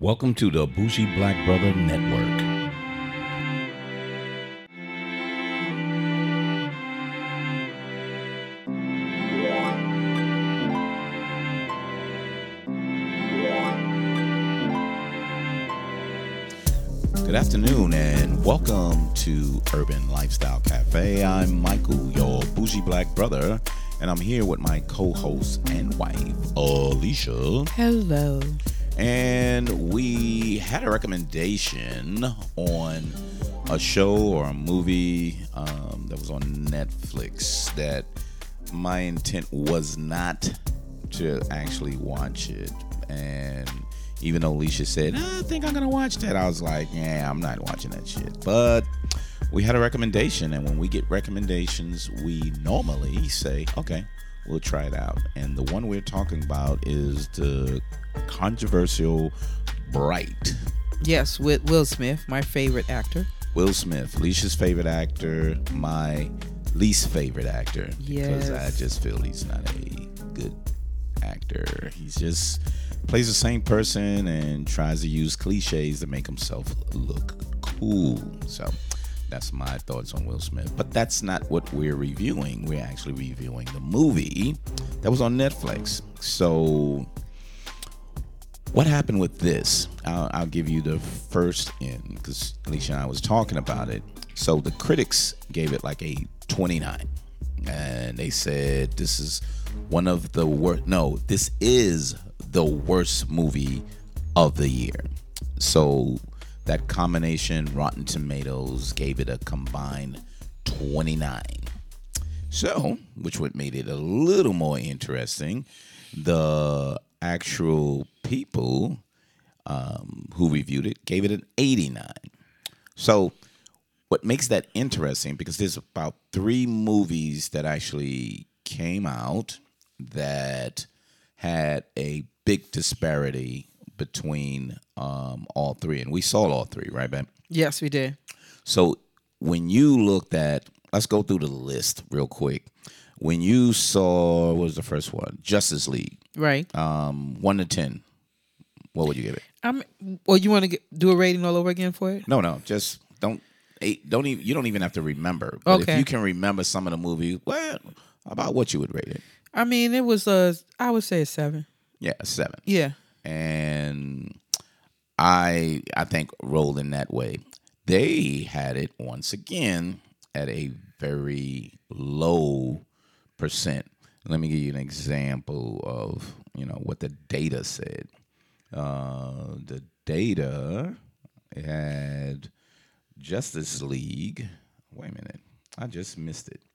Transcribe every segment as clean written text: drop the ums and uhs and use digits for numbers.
Welcome to the Bougie Black Brother Network. Good afternoon and welcome to Urban Lifestyle Cafe. I'm Michael, your Bougie Black Brother, and I'm here with my co-host and wife, Alicia. Hello. And we had a recommendation on a show or a movie that was on Netflix that my intent was not to actually watch it. And even though Alicia said, I think I'm going to watch that, I was like, yeah, I'm not watching that shit. But we had a recommendation, and when we get recommendations, we normally say, okay, we'll try it out. And the one we're talking about is the controversial Bright. Yes, with Will Smith, my favorite actor. Will Smith, Alicia's favorite actor, my least favorite actor. Yes. Because I just feel he's not a good actor. He's just plays the same person and tries to use cliches to make himself look cool. So that's my thoughts on Will Smith. But that's not what we're reviewing. We're actually reviewing the movie that was on Netflix. So what happened with this? I'll give you the first in, because Alicia and I was talking about it. So the critics gave it like a 29. And they said this is one of the worst. No, this is the worst movie of the year. So that combination, Rotten Tomatoes, gave it a combined 29. So, which would made it a little more interesting, the actual people who reviewed it gave it an 89. So what makes that interesting, because there's about 3 movies that actually came out that had a big disparity between all 3, and we saw all 3, right, babe? Yes, we did. So when you looked at, let's go through the list real quick. When you saw, what was the first one? Justice League. Right. 1 to 10. What would you give it? Well, you want to do a rating all over again for it? No, just don't even. You don't even have to remember. But Okay. if you can remember some of the movies, well, about what you would rate it? I mean, it was I would say a 7. Yeah, a 7. Yeah. And I think rolled in that way. They had it once again at a very low percent. Let me give you an example of what the data said. The data had Justice League. Wait a minute, I just missed it.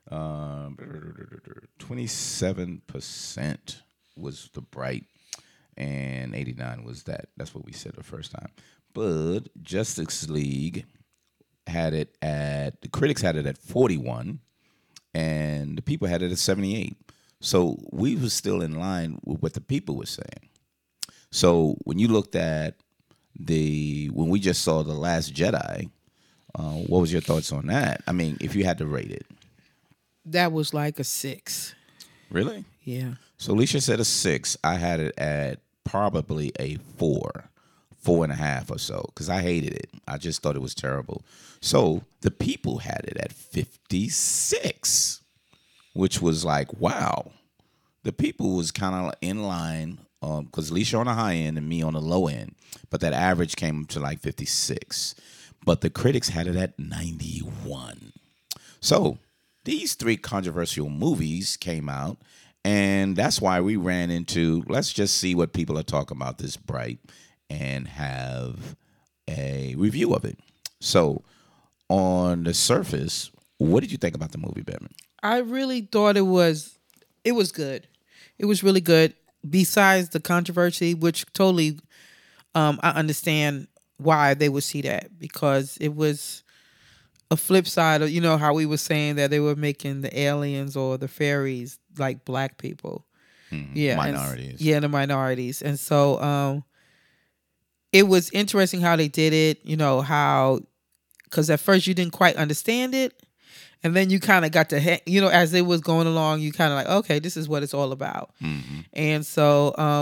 27% was the Bright, and 89 was that. That's what we said the first time. But Justice League had it the critics had it at 41, and the people had it at 78. So we was still in line with what the people were saying. So when you looked at when we just saw The Last Jedi, what was your thoughts on that? I mean, if you had to rate it. That was like a 6. Really? Yeah. So Alicia said a 6. I had it at probably a 4.5 or so, because I hated it. I just thought it was terrible. So the people had it at 56, which was like, wow. The people was kind of in line, because Alicia on the high end and me on the low end, but that average came to like 56. But the critics had it at 91. So these 3 controversial movies came out, and that's why we ran into, let's just see what people are talking about this Bright and have a review of it. So on the surface, what did you think about the movie, Batman? I really thought it was good. It was really good. Besides the controversy, which totally, I understand why they would see that, because it was a flip side of, how we were saying that they were making the aliens or the fairies like black people. Yeah. Minorities. The minorities. And so it was interesting how they did it, because at first you didn't quite understand it. And then you kind of got to, as it was going along, you kind of like, okay, this is what it's all about. Mm-hmm. And so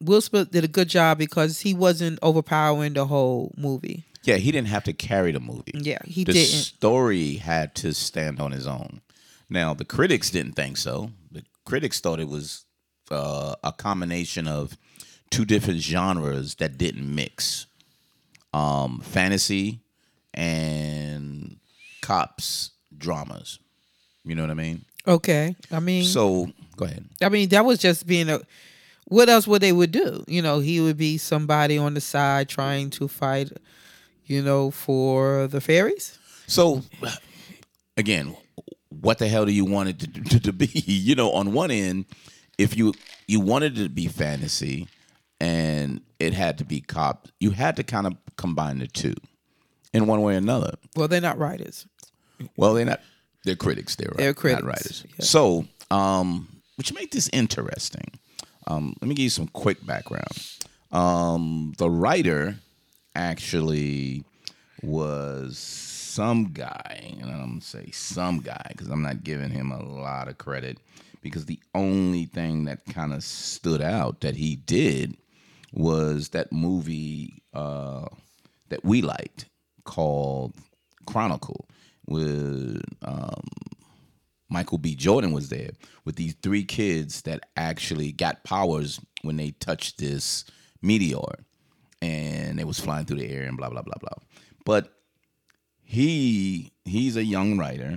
Will Smith did a good job because he wasn't overpowering the whole movie. Yeah, he didn't have to carry the movie. Yeah, he the didn't. story had to stand on his own. Now, the critics didn't think so. The critics thought it was a combination of two different genres that didn't mix. Fantasy and cops dramas. You know what I mean? Okay. I mean, So, go ahead. I mean, that was just being a. What else would they would do? You know, he would be somebody on the side trying to fight, you know, for the fairies. So, again, what the hell do you want it to be? You know, on one end, if you wanted it to be fantasy and it had to be cop, you had to kind of combine the two in one way or another. Well, they're not writers. Well, they're not. They're critics. They're critics. not writers. Yeah. So, which make this interesting. Let me give you some quick background. The writer actually was some guy, and I'm gonna say some guy because I'm not giving him a lot of credit, because the only thing that kind of stood out that he did was that movie that we liked called Chronicle with Michael B. Jordan was there with these three kids that actually got powers when they touched this meteor, and it was flying through the air and blah blah blah blah. But he's a young writer.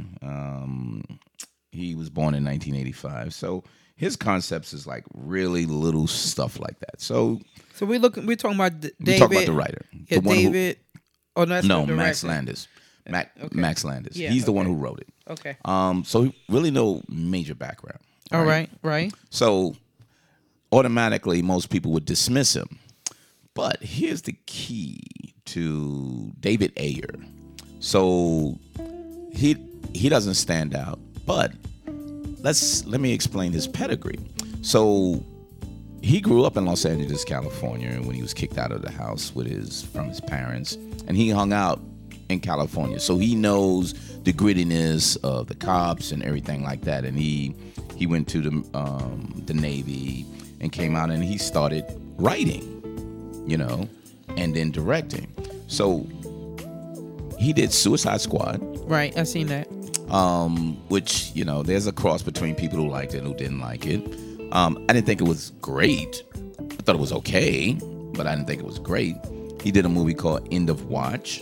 He was born in 1985, so his concepts is like really little stuff like that. So we're talking about David. we talk about the writer, Yeah, the one David. no, Max Landis. Max Landis. Yeah, He's the one who wrote it. Okay. So really no major background. All right. So automatically most people would dismiss him. But here's the key to David Ayer. So he doesn't stand out, but let me explain his pedigree. So he grew up in Los Angeles, California, when he was kicked out of the house from his parents, and he hung out in California. So he knows the grittiness of the cops and everything like that. And he went to the Navy and came out and he started writing, you know, and then directing. So he did Suicide Squad. Right, I've seen that. Which, you know, there's a cross between people who liked it and who didn't like it. I didn't think it was great. I thought it was okay, but I didn't think it was great. He did a movie called End of Watch.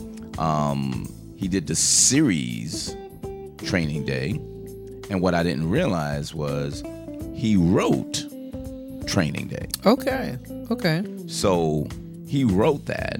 He did the series Training Day. And what I didn't realize was he wrote Training Day. Okay. So he wrote that,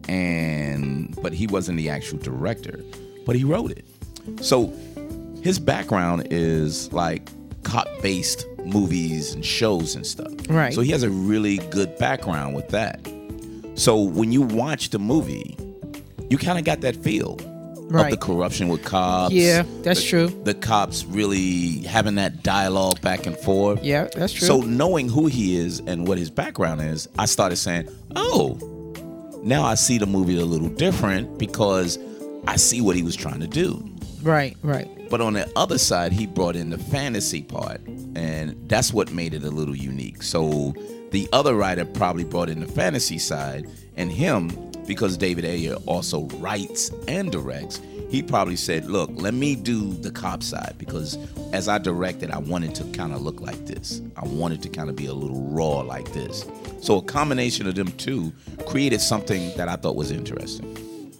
but he wasn't the actual director, but he wrote it. So his background is like cop-based movies and shows and stuff. Right. So he has a really good background with that. So when you watch the movie, you kind of got that feel of the corruption with cops. Yeah, that's true. The cops really having that dialogue back and forth. Yeah, that's true. So knowing who he is and what his background is, I started saying, oh, now I see the movie a little different because I see what he was trying to do. Right. But on the other side, he brought in the fantasy part, and that's what made it a little unique. So the other writer probably brought in the fantasy side, and him, because David Ayer also writes and directs, he probably said, look, let me do the cop side, because as I directed, I wanted to kind of look like this. I wanted to kind of be a little raw like this. So a combination of them two created something that I thought was interesting.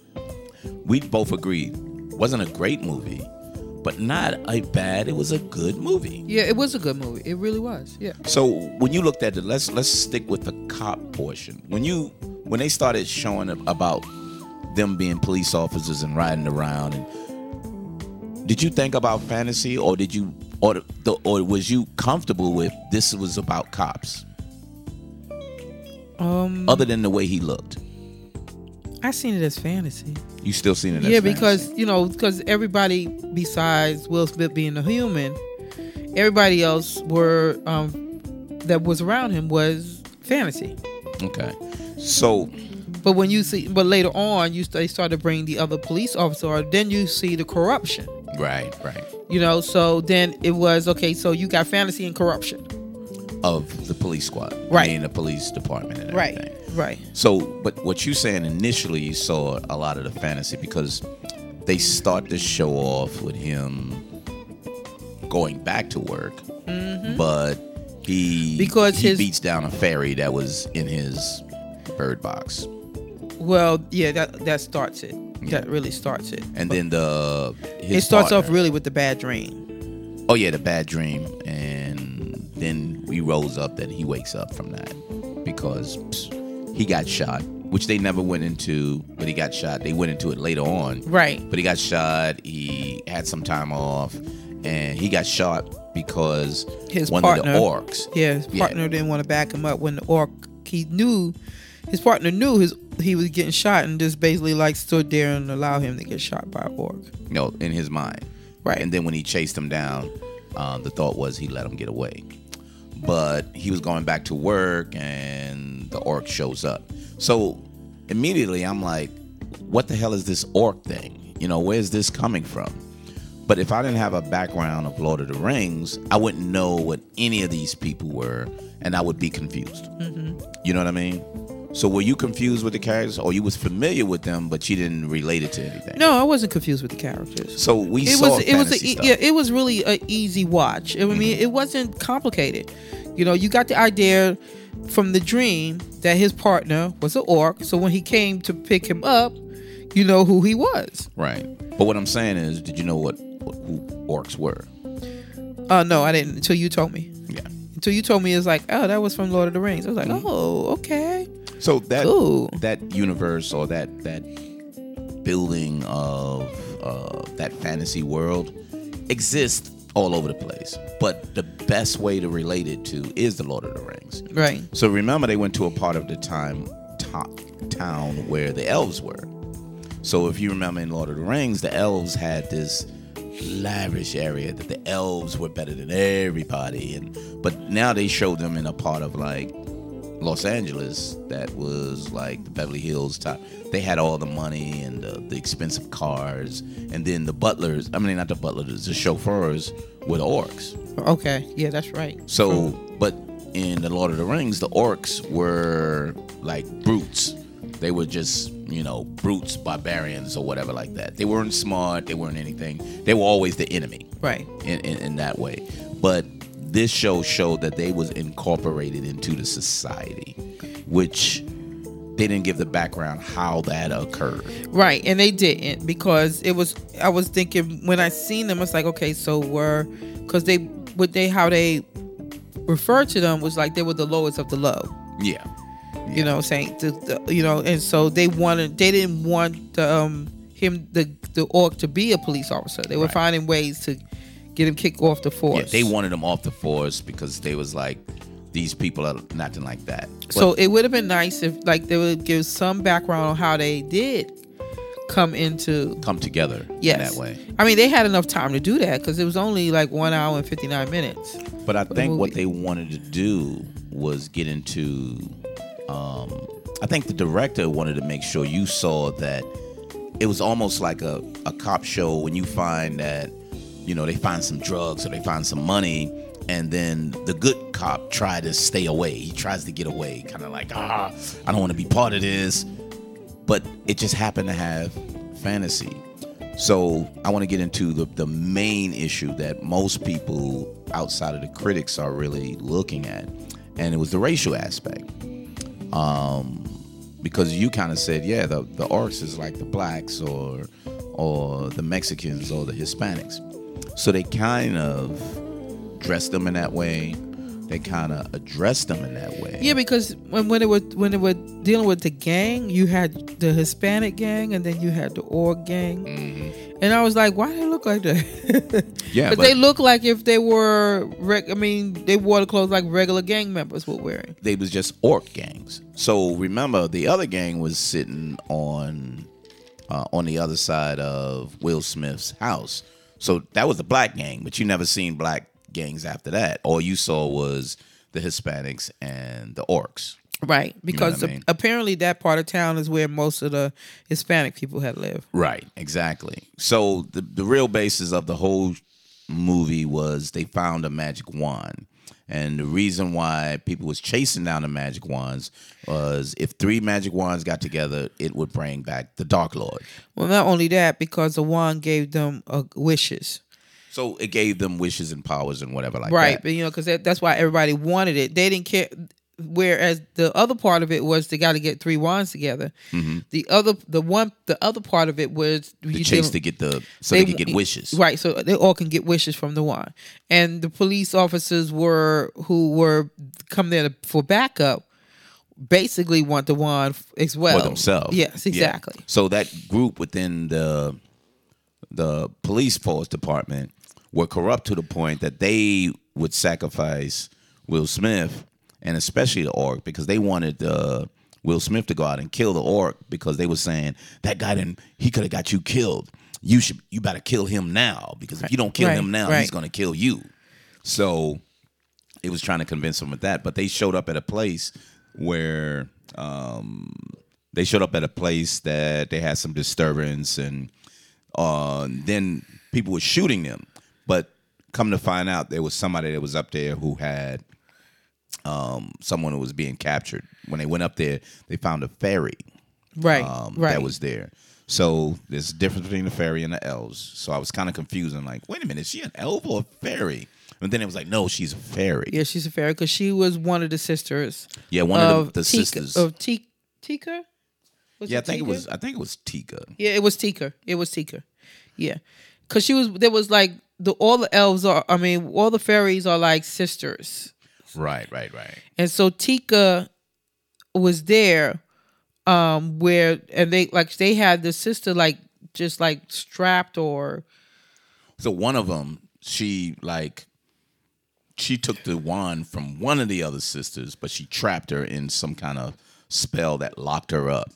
We both agreed. Wasn't a great movie, but not a bad. It was a good movie. Yeah, it was a good movie. It really was. Yeah. So when you looked at it, let's stick with the cop portion. When they started showing about them being police officers and riding around, and did you think about fantasy, or was you comfortable with this was about cops? Other than the way he looked, I seen it as fantasy. You still seen it as fantasy? because everybody besides Will Smith being a human, everybody else that was around him was fantasy. Okay, so. But later on, they started bringing the other police officer. Then you see the corruption. Right. You know, so then it was okay. So you got fantasy and corruption. of the police squad, Right. I mean, the police department and everything. Right. So, but what you saying initially, you saw a lot of the fantasy because they start to show off with him going back to work, but he beats down a fairy that was in his bird box. Well, yeah, that starts it. That really starts it. And then it starts off really with the bad dream. Oh yeah, the bad dream, and then he rolls up that he wakes up from that because he got shot, which they never went into, but he got shot. They went into it later on. Right. But he got shot, he had some time off, and he got shot because his one partner, of the orcs. Yeah, his partner didn't want to back him up when the orc, his partner knew he was getting shot and just basically like stood there and allowed him to get shot by an orc. No, in his mind. Right. And then when he chased him down, the thought was he let him get away. But he was going back to work and the orc shows up. So immediately I'm like, what the hell is this orc thing? You know, where's this coming from? But if I didn't have a background of Lord of the Rings, I wouldn't know what any of these people were and I would be confused. You know what I mean? So were you confused with the characters, or you was familiar with them, but you didn't relate it to anything? No, I wasn't confused with the characters. So it was really an easy watch. I mean, it wasn't complicated. You know, you got the idea from the dream that his partner was an orc. So when he came to pick him up, you know who he was. Right. But what I'm saying is, did you know who orcs were? No, I didn't until you told me. Yeah. Until you told me, it's like, oh, that was from Lord of the Rings. I was like, oh, okay. So that universe or that building of that fantasy world exists all over the place. But the best way to relate it to is the Lord of the Rings. Right. So remember, they went to a part of the town where the elves were. So if you remember in Lord of the Rings, the elves had this lavish area that the elves were better than everybody, but now they showed them in a part of like Los Angeles that was like the Beverly Hills top. They had all the money and the expensive cars, and then the butlers, I mean not the butlers, the chauffeurs were the orcs. Okay, yeah, that's right. So, but in the Lord of the Rings, the orcs were like brutes. They were just, brutes, barbarians or whatever like that. They weren't smart. They weren't anything. They were always the enemy. Right. In that way. But this show showed that they was incorporated into the society, which they didn't give the background how that occurred. Right, and they didn't, because I was thinking when I seen them, it's like, okay, so because how they referred to them was like they were the lowest of the low. Yeah. You know, saying and so they didn't want the orc to be a police officer. They were finding ways to get him kicked off the force. Yeah, they wanted him off the force because they was like, these people are nothing like that. So it would have been nice if like they would give some background on how they did come together in that way. I mean, they had enough time to do that because it was only like 1 hour and 59 minutes. But I think what they wanted to do was get into I think the director wanted to make sure you saw that it was almost like a cop show when you find that, they find some drugs or they find some money, and then the good cop tried to stay away. He tries to get away, kind of like, I don't want to be part of this. But it just happened to have fantasy. So I want to get into the main issue that most people outside of the critics are really looking at, and it was the racial aspect. Because you kind of said, yeah, the orcs is like the blacks or the Mexicans or the Hispanics. So they kind of dressed them in that way. They kind of addressed them in that way. Yeah, because when they were dealing with the gang, you had the Hispanic gang and then you had the orc gang. Mm-hmm. And I was like, why do they look like that? Yeah, but they look like if they were, they wore the clothes like regular gang members were wearing. They was just orc gangs. So remember, the other gang was sitting on the other side of Will Smith's house. So that was the black gang, but you never seen black gangs after that. All you saw was the Hispanics and the orcs. Right, because apparently that part of town is where most of the Hispanic people had lived. Right, exactly. So the real basis of the whole movie was they found a magic wand, And the reason why people was chasing down the magic wands was if 3 magic wands got together, it would bring back the Dark Lord. Well, not only that, because the wand gave them wishes. So it gave them wishes and powers and whatever like Right, that. but because that's why everybody wanted it. They didn't care. Whereas the other part of it was they got to get 3 wands together. The other part of it was The chase to get they could get wishes. Right, so they all can get wishes from the wand. And the police officers who were come there for backup basically want the wand as well For themselves. Yes, exactly. Yeah. So that group within the police force department were corrupt to the point that they would sacrifice Will Smith and especially the orc because they wanted Will Smith to go out and kill the orc because they were saying that guy he could have got you killed. You better kill him now because if you don't kill him now, he's going to kill you. So it was trying to convince them with that, but they showed up at a place where that they had some disturbance and then people were shooting them. But come to find out, there was somebody that was up there who had someone who was being captured. When they went up there, they found a fairy that was there. So there's a difference between the fairy and the elves. So I was kind of confused and like, wait a minute, is she an elf or a fairy? And then it was like, no, she's a fairy. Yeah, she's a fairy because she was one of the sisters. Yeah, one of the sisters of Tika. I think it was Tika. Yeah, it was Tika. Yeah, because there was like all the elves all the fairies are like sisters. Right. And so Tika was there, they had the sister just strapped or. So one of them, she took the wand from one of the other sisters, but she trapped her in some kind of spell that locked her up.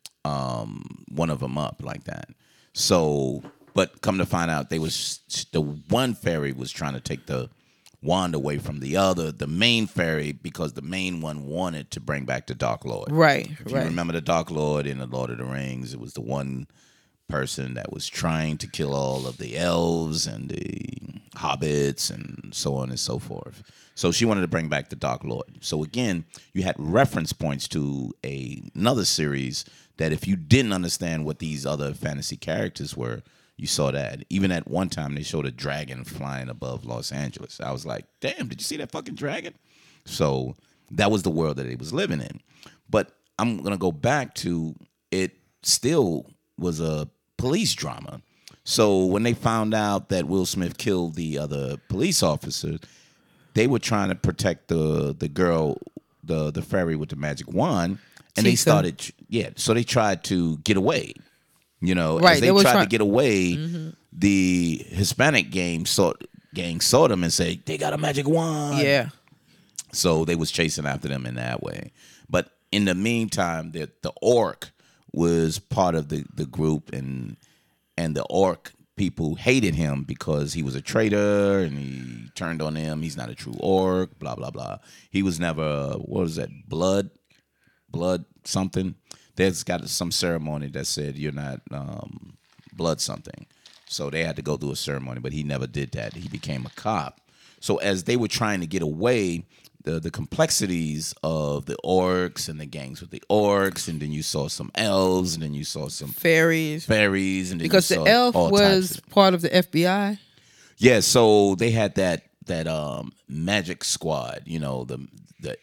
One of them up like that. So, but come to find out, the one fairy was trying to take the wand away from the main fairy, because the main one wanted to bring back the Dark Lord. Right. If you remember the Dark Lord in the Lord of the Rings, it was the one person that was trying to kill all of the elves and the hobbits and so on and so forth. So she wanted to bring back the Dark Lord. So again, you had reference points to another series that if you didn't understand what these other fantasy characters were, you saw that. Even at one time, they showed a dragon flying above Los Angeles. I was like, damn, did you see that fucking dragon? So that was the world that it was living in. But I'm going to go back to it still was a police drama. So when they found out that Will Smith killed the other police officer, they were trying to protect the girl, the fairy with the magic wand, and they started, so they tried to get away. As they tried to get away, the Hispanic gang saw them and said, they got a magic wand. Yeah. So they was chasing after them in that way. But in the meantime, the orc was part of the group, and the orc people hated him because he was a traitor and he turned on them. He's not a true orc, blah, blah, blah. He was never, what was that, blood something. There's got some ceremony that said you're not blood something. So they had to go through a ceremony, but he never did that. He became a cop. So as they were trying to get away, the complexities of the orcs and the gangs with the orcs, and then you saw some elves, and then you saw some fairies, and then because the elf was part of the FBI. Yeah, so they had that magic squad, the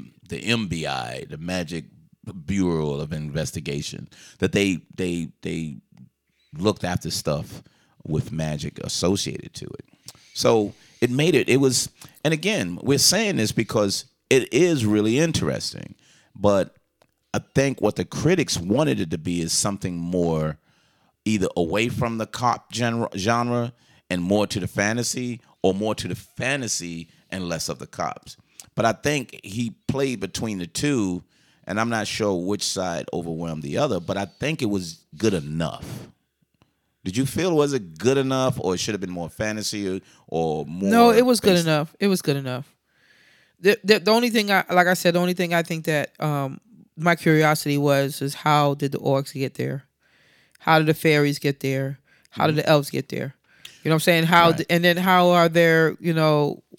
MBI, the Magic Bureau of Investigation, that they looked after stuff with magic associated to it. So it made it was, and again, we're saying this because it is really interesting, but I think what the critics wanted it to be is something more either away from the cop genre and more to the fantasy, or more to the fantasy and less of the cops. But I think he played between the two, and I'm not sure which side overwhelmed the other, but I think it was good enough. Did you feel, was it good enough, or it should have been more fantasy or more? No, it was good enough. It was good enough. The only thing, the only thing I think that my curiosity is how did the orcs get there? How did the fairies get there? How did the elves get there? You know what I'm saying? And then how are there,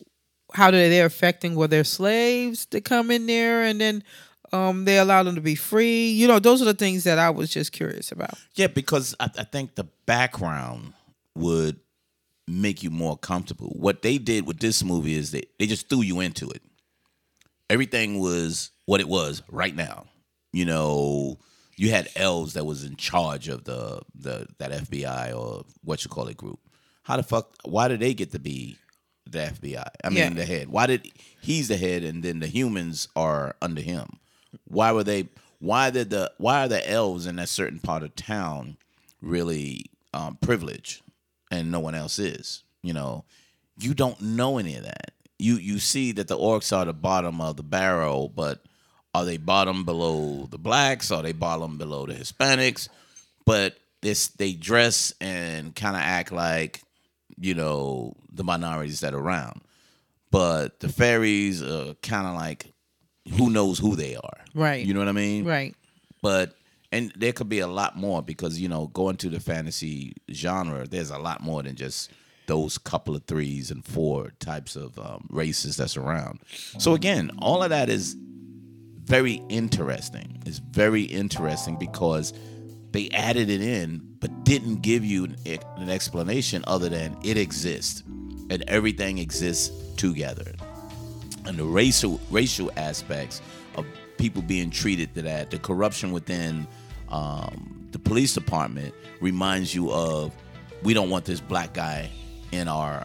how they're affecting were there slaves to come in there and then they allowed them to be free. You know, those are the things that I was just curious about. Yeah, because I think the background would make you more comfortable. What they did with this movie is they just threw you into it. Everything was what it was right now. You know, you had elves that was in charge of that FBI or what you call it group. How the fuck? Why did they get to be the FBI? I mean, the head. Why did he's the head and then the humans are under him? Why were they? Why are the elves in that certain part of town really privileged and no one else is? You know, you don't know any of that. You see that the orcs are the bottom of the barrel, but are they bottom below the blacks? Are they bottom below the Hispanics? But they dress and kind of act like, you know, the minorities that are around. But the fairies are kind of like, who knows who they are. Right. You know what I mean? Right. But, and there could be a lot more because, you know, going to the fantasy genre, there's a lot more than just those couple of 3s and 4 types of races that's around. So again, all of that is very interesting. It's very interesting because they added it in, but didn't give you an explanation other than it exists and everything exists together. And the racial aspects of people being treated to that, the corruption within the police department reminds you of, we don't want this black guy in our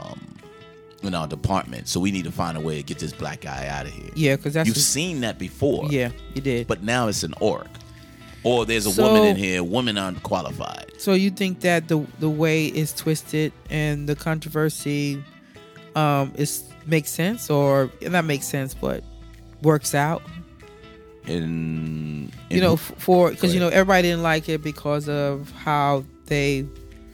department, so we need to find a way to get this black guy out of here. Yeah, because you've seen that before. Yeah, you did. But now it's an orc, or there's a woman in here, woman unqualified. So you think that the way it's twisted and the controversy makes sense, or not makes sense, but works out? In you know, because you know everybody didn't like it because of how they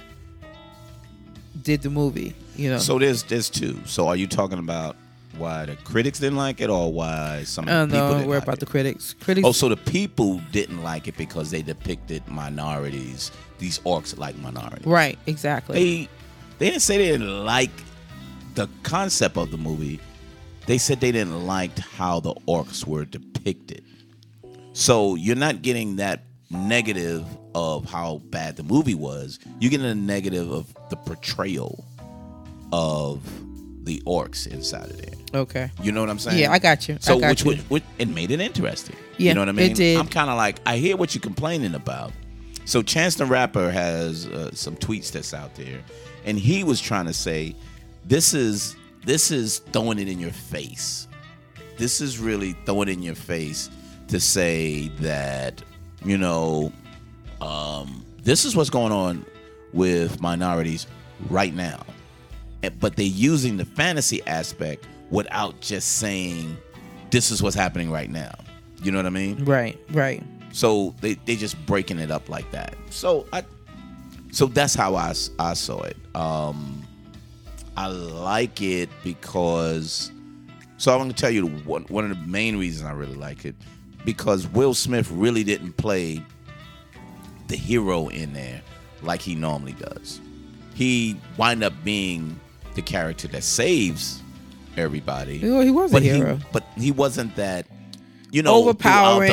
did the movie, you know. So there's 2. So are you talking about why the critics didn't like it, or why some of the people didn't like about it? The critics. Oh, so the people didn't like it because they depicted minorities, these orcs like minorities. Right, exactly. They didn't say they didn't like the concept of the movie. They said they didn't like how the orcs were depicted. So you're not getting that negative of how bad the movie was. You're getting a negative of the portrayal of the orcs inside of there. Okay. You know what I'm saying? Yeah, I got you. So which it made it interesting. Yeah, you know what I mean? It did. I'm kind of like, I hear what you're complaining about. So Chance the Rapper has some tweets that's out there, and he was trying to say, this is throwing it in your face. This is really throwing it in your face to say that, you know, this is what's going on with minorities right now. But they're using the fantasy aspect without just saying this is what's happening right now. You know what I mean? Right, right. So they just breaking it up like that. So that's how I saw it. I like it because, so I'm going to tell you one of the main reasons I really like it, because Will Smith really didn't play the hero in there like he normally does. He wind up being the character that saves everybody. Well, he was a hero. But he wasn't that, you know, overpowering.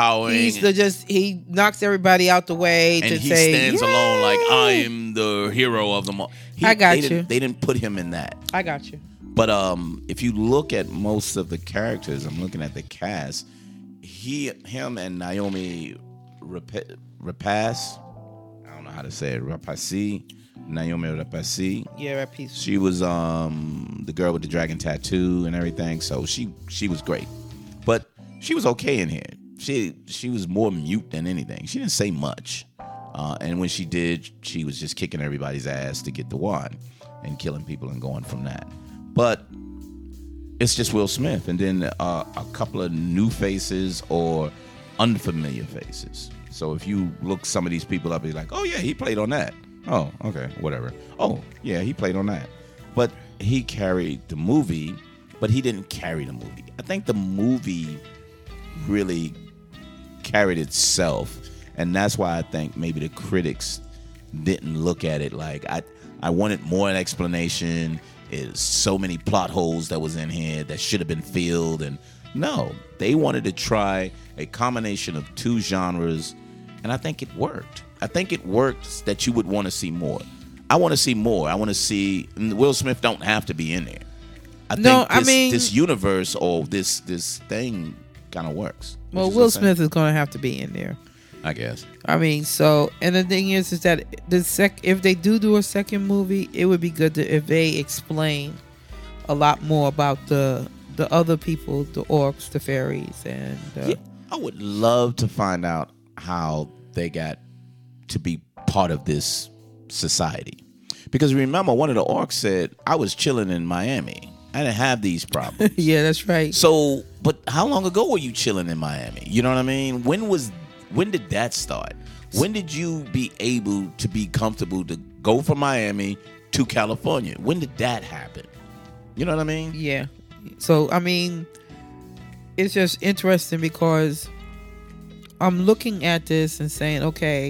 He knocks everybody out the way and to he say, stands Yay! alone like, I am the hero of them all. I got you. They didn't put him in that. I got you. But if you look at most of the characters, I'm looking at the cast, him and Naomi Rapace, I don't know how to say it, Naomi Rapace. Yeah, Rapace. She was the girl with the dragon tattoo and everything, so she was great. But she was okay in here. She was more mute than anything. She didn't say much. And when she did, she was just kicking everybody's ass to get the wand and killing people and going from that. But it's just Will Smith, and then a couple of new faces or unfamiliar faces. So if you look some of these people up, you're like, oh yeah, he played on that. Oh, okay, whatever. Oh, yeah, he played on that. But he carried the movie, but he didn't carry the movie. I think the movie really carried itself, and that's why I think maybe the critics didn't look at it like I wanted more an explanation. is so many plot holes that was in here that should have been filled. And no, they wanted to try a combination of two genres, and I think it worked. I think it worked that you would want to see more. I want to see more. I want to see, and Will Smith don't have to be in there. I think this universe or this thing kind of works. Well, Will Smith is going to have to be in there, I guess. I mean, so, and the thing is that if they do a second movie, it would be good if they explain a lot more about the other people, the orcs, the fairies, and yeah, I would love to find out how they got to be part of this society. Because remember, one of the orcs said, I was chilling in Miami. I didn't have these problems. Yeah, that's right. So, but how long ago were you chilling in Miami? You know what I mean? When did that start? When did you be able to be comfortable to go from Miami to California? When did that happen? You know what I mean? Yeah. So, I mean, it's just interesting because I'm looking at this and saying, okay,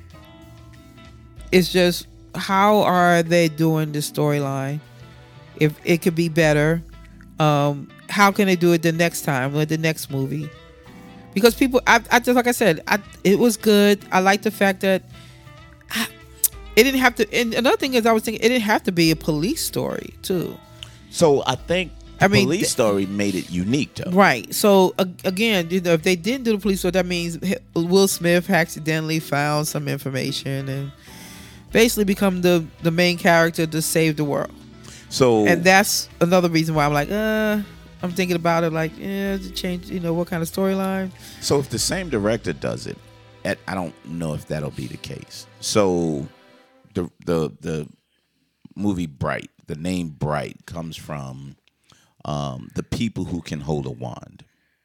it's just, how are they doing the storyline? If it could be better, how can they do it the next time with the next movie? Because people, I just, like I said, it was good. I like the fact that it didn't have to. And another thing is, I was thinking it didn't have to be a police story too. So I think the police story made it unique, though. Right. So again, if they didn't do the police story, that means Will Smith accidentally found some information and basically become the main character to save the world. So, and that's another reason why I'm like, I'm thinking about it, like, to change, what kind of storyline. So if the same director does it, I don't know if that'll be the case. So the movie Bright, the name Bright comes from the people who can hold a wand.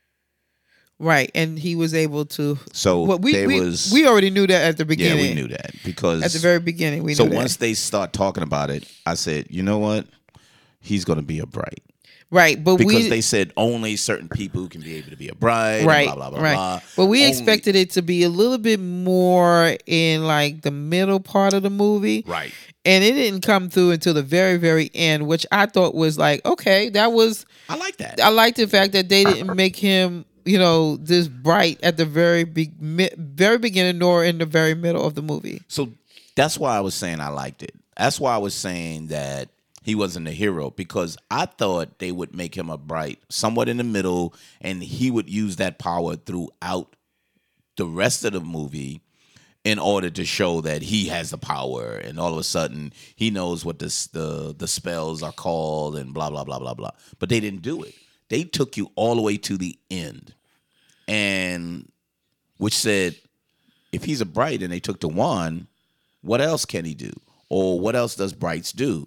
Right, and he was able to. So we already knew that at the beginning. Yeah, we knew that because at the very beginning we knew that. So once they start talking about it, I said, you know what, he's going to be a Bright. Right, but because they said only certain people can be able to be a bride. Right, blah blah blah right. blah. But we expected it to be a little bit more in like the middle part of the movie. Right. And it didn't come through until the very, very end, which I thought was like, okay, that was. I like that. I like the fact that they didn't make him, this bright at the very beginning, nor in the very middle of the movie. So that's why I was saying I liked it. That's why I was saying that he wasn't a hero, because I thought they would make him a bright somewhat in the middle, and he would use that power throughout the rest of the movie in order to show that he has the power, and all of a sudden he knows what the spells are called and blah blah blah blah blah. But they didn't do it. They took you all the way to the end, and which said, if he's a bright and they took the wand, what else can he do, or what else does brights do?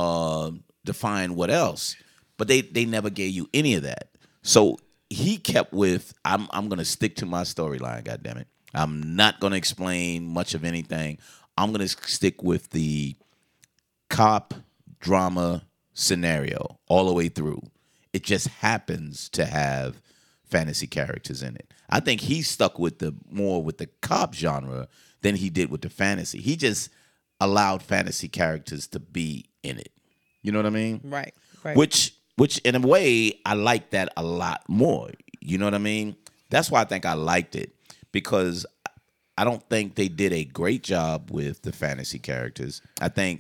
Define what else. But they never gave you any of that. So he kept with, I'm gonna stick to my storyline. God damn it. I'm not going to explain much of anything. I'm going to stick with the cop drama scenario all the way through. It just happens to have fantasy characters in it. I think he stuck with more with the cop genre than he did with the fantasy. He just allowed fantasy characters to be in it. You know what I mean? Right. Which in a way, I like that a lot more. You know what I mean? That's why I think I liked it. Because I don't think they did a great job with the fantasy characters. I think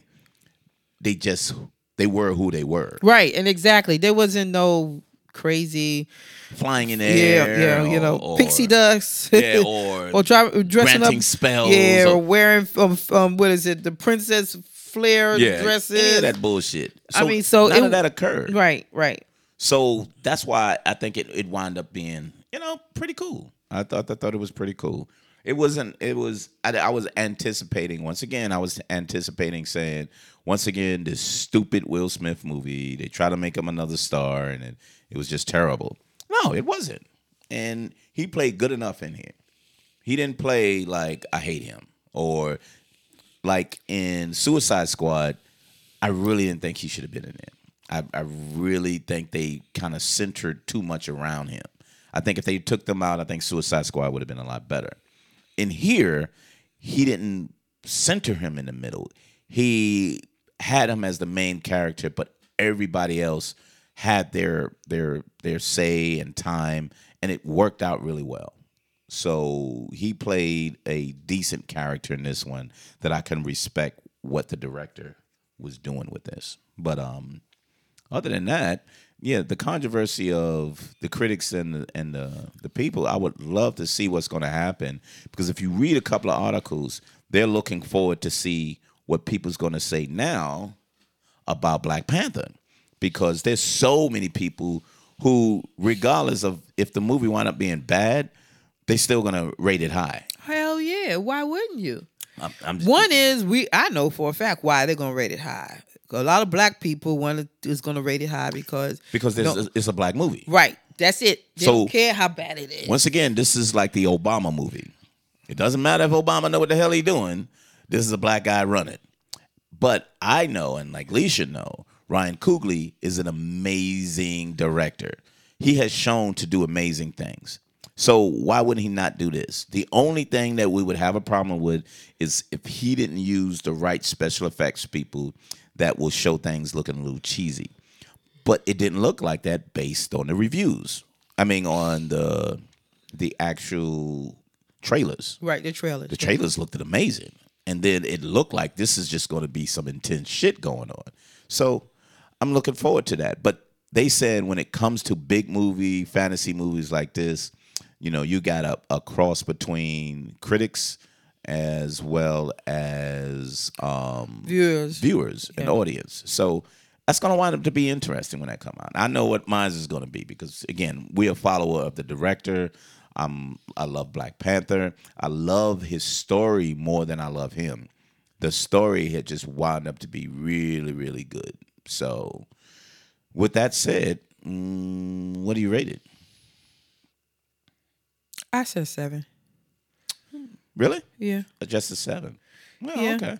they were who they were. Right, and exactly. There wasn't no crazy flying in the air. Yeah, or pixie dust. Yeah, or dressing granting up spells. Yeah, or wearing what is it? The princess flare dresses. Yeah, that bullshit. So none of that occurred. Right. So that's why I think it wound up being, pretty cool. I thought it was pretty cool. I was anticipating, once again, saying, once again, this stupid Will Smith movie, they try to make him another star, and it was just terrible. No, it wasn't. And he played good enough in here. He didn't play like I hate him, or like in Suicide Squad, I really didn't think he should have been in it. I really think they kind of centered too much around him. I think if they took them out, I think Suicide Squad would have been a lot better. In here, he didn't center him in the middle. He had him as the main character, but everybody else had their say and time, and it worked out really well. So he played a decent character in this one that I can respect what the director was doing with this. But other than that, yeah, the controversy of the critics and the people, I would love to see what's going to happen, because if you read a couple of articles, they're looking forward to see what people's going to say now about Black Panther, because there's so many people who, regardless of if the movie wound up being bad, they still going to rate it high. Hell yeah. Why wouldn't you? I'm just, One is I know for a fact why they're gonna rate it high. A lot of black people is gonna rate it high because it's a black movie. Right. That's it. They So, don't care how bad it is. Once again, this is like the Obama movie. It doesn't matter if Obama know what the hell he doing. This is a black guy running. But I know, and like Lee should know, Ryan Coogler is an amazing director. He has shown to do amazing things. So why wouldn't he not do this? The only thing that we would have a problem with is if he didn't use the right special effects people that will show things looking a little cheesy. But it didn't look like that based on the reviews. I mean, on the actual trailers. Right, the trailers. The trailers looked amazing. And then it looked like this is just going to be some intense shit going on. So I'm looking forward to that. But they said when it comes to big movie, fantasy movies like this, you know, you got a cross between critics as well as viewers and audience. So that's going to wind up to be interesting when that come out. I know what mine is going to be because, again, we're a follower of the director. I love Black Panther. I love his story more than I love him. The story had just wound up to be really, really good. So with that said, what do you rate it? I said 7. Really? Yeah. Just a 7. Well, Yeah. okay.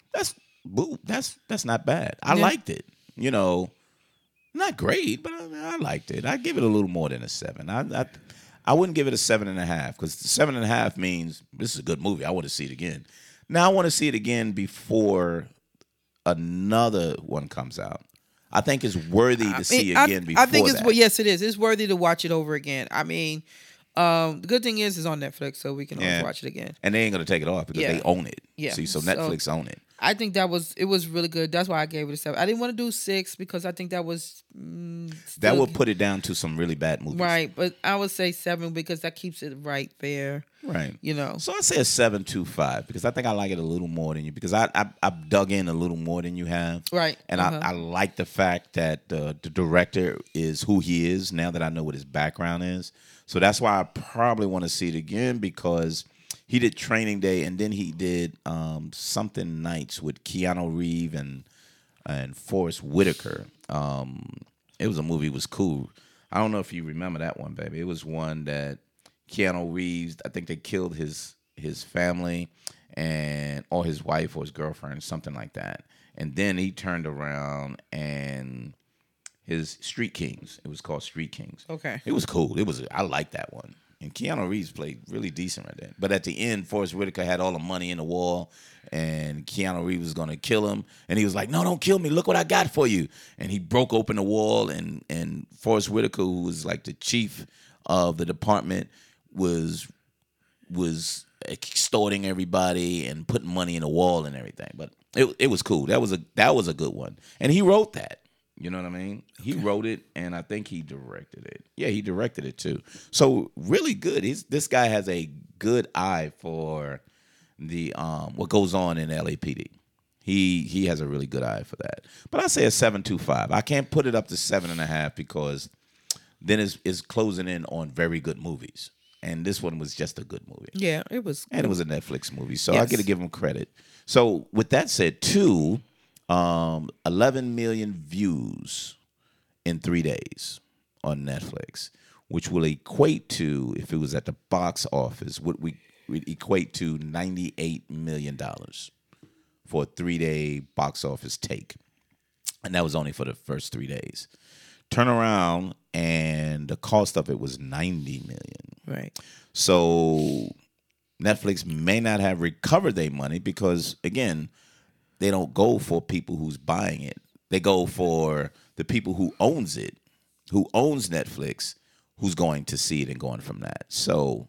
That's not bad. I liked it. You know, not great, but I liked it. I give it a little more than a 7. I wouldn't give it a 7.5 because 7.5 means this is a good movie. I want to see it again. Now I want to see it again before another one comes out. I think it's worthy to see again before I think it's that. Yes, it is. It's worthy to watch it over again. I mean, the good thing is it's on Netflix, so we can always watch it again. And they ain't gonna take it off because they own it. Yeah. See, so Netflix own it. I think it was really good. That's why I gave it a 7. I didn't want to do 6 because I think that was that would put it down to some really bad movies. Right, but I would say 7 because that keeps it right there. Right. You know. So I'd say a 7.25 because I think I like it a little more than you because I dug in a little more than you have. Right. And I like the fact that the director is who he is now that I know what his background is. So that's why I probably want to see it again because he did Training Day and then he did Something Nights with Keanu Reeves and Forrest Whitaker. It was a movie. It was cool. I don't know if you remember that one, baby. It was one that Keanu Reeves, I think they killed his family or his wife or his girlfriend, something like that. And then he turned around and his Street Kings. It was called Street Kings. Okay. It was cool. I liked that one. And Keanu Reeves played really decent right there. But at the end, Forrest Whitaker had all the money in the wall, and Keanu Reeves was going to kill him. And he was like, no, don't kill me. Look what I got for you. And he broke open the wall, and Forrest Whitaker, who was like the chief of the department, was extorting everybody and putting money in the wall and everything. But it was cool. That was a good one. And he wrote that. You know what I mean? He wrote it, and I think he directed it. Yeah, he directed it too. So really good. This guy has a good eye for the what goes on in LAPD. He has a really good eye for that. But I say a 7.25. I can't put it up to 7.5 because then it's closing in on very good movies. And this one was just a good movie. Yeah, it was. And it was a Netflix movie, so I got to give him credit. So with that said, 11 million views in 3 days on Netflix, which will equate to, if it was at the box office, would equate to $98 million for a 3-day box office take. And that was only for the first 3 days. Turn around, and the cost of it was $90 million. Right. So Netflix may not have recovered their money because, again, they don't go for people who's buying it. They go for the people who owns it, who owns Netflix, who's going to see it and going from that. So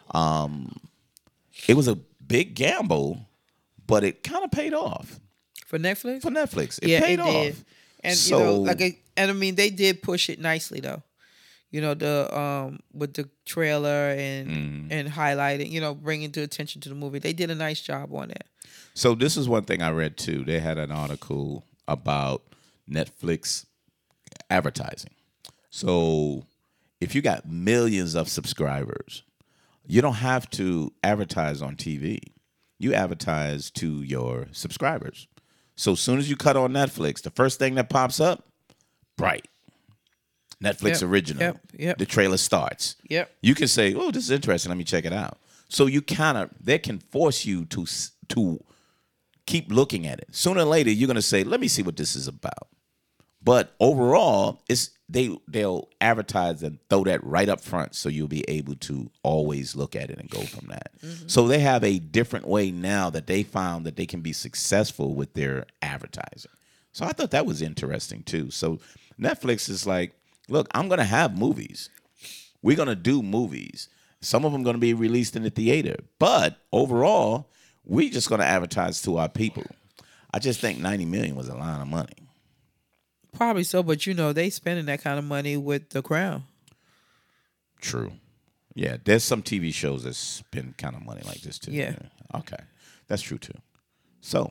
it was a big gamble, but it kind of paid off. For Netflix? For Netflix. It paid off. Did. And so, and I mean they did push it nicely though. The with the trailer and highlighting, bringing to attention to the movie. They did a nice job on that. So this is one thing I read too. They had an article about Netflix advertising. So if you got millions of subscribers, you don't have to advertise on TV. You advertise to your subscribers. So as soon as you cut on Netflix, the first thing that pops up, Bright. Netflix original. Yep. The trailer starts. Yep. You can say, "Oh, this is interesting. Let me check it out." So you they can force you to keep looking at it. Sooner or later, you're gonna say, "Let me see what this is about." But overall, they'll advertise and throw that right up front, so you'll be able to always look at it and go from that. Mm-hmm. So they have a different way now that they found that they can be successful with their advertising. So I thought that was interesting too. So Netflix is like, look, I'm going to have movies. We're going to do movies. Some of them going to be released in the theater. But overall, we're just going to advertise to our people. I just think $90 million was a lot of money. Probably so, but they spending that kind of money with The Crown. True. Yeah, there's some TV shows that spend kind of money like this too. Yeah. Okay. That's true too. So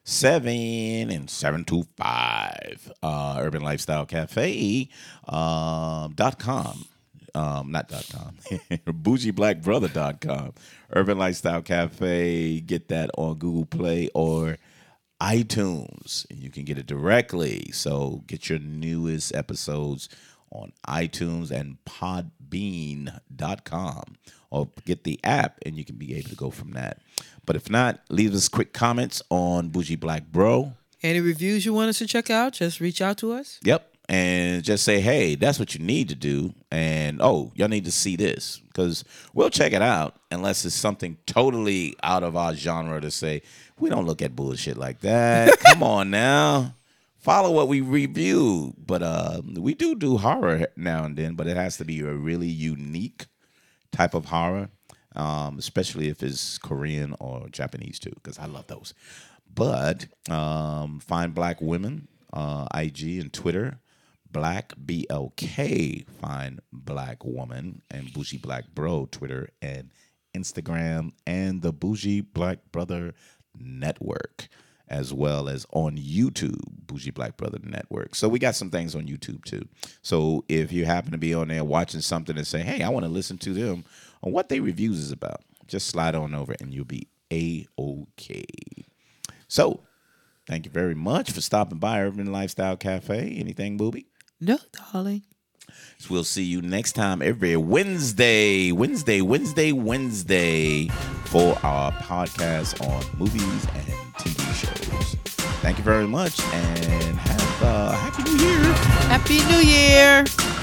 725 Urban Lifestyle Cafe .com. Not .com. BougieBlackBrother.com. Urban Lifestyle Cafe. Get that on Google Play or iTunes. You can get it directly. So get your newest episodes on iTunes and Podbean.com. Or get the app and you can be able to go from that. But if not, leave us quick comments on Bougie Black Bro. Any reviews you want us to check out, just reach out to us. Yep. And just say, hey, that's what you need to do. And, y'all need to see this. Because we'll check it out unless it's something totally out of our genre to say, we don't look at bullshit like that. Come on now. Follow what we review. But we do horror now and then, but it has to be a really unique type of horror, especially if it's Korean or Japanese too, because I love those. But Find Black Women, IG and Twitter, Black BLK, Find Black Woman, and Bougie Black Bro, Twitter and Instagram, and the Bougie Black Brother Network, as well as on YouTube, Bougie Black Brother Network. So we got some things on YouTube too. So if you happen to be on there watching something and say, hey, I want to listen to them on what they reviews is about, just slide on over and you'll be A-OK. So thank you very much for stopping by Urban Lifestyle Cafe. Anything, Booby? No, darling. So we'll see you next time every Wednesday for our podcast on movies and TV shows. Thank you very much and have a Happy New Year. Happy New Year.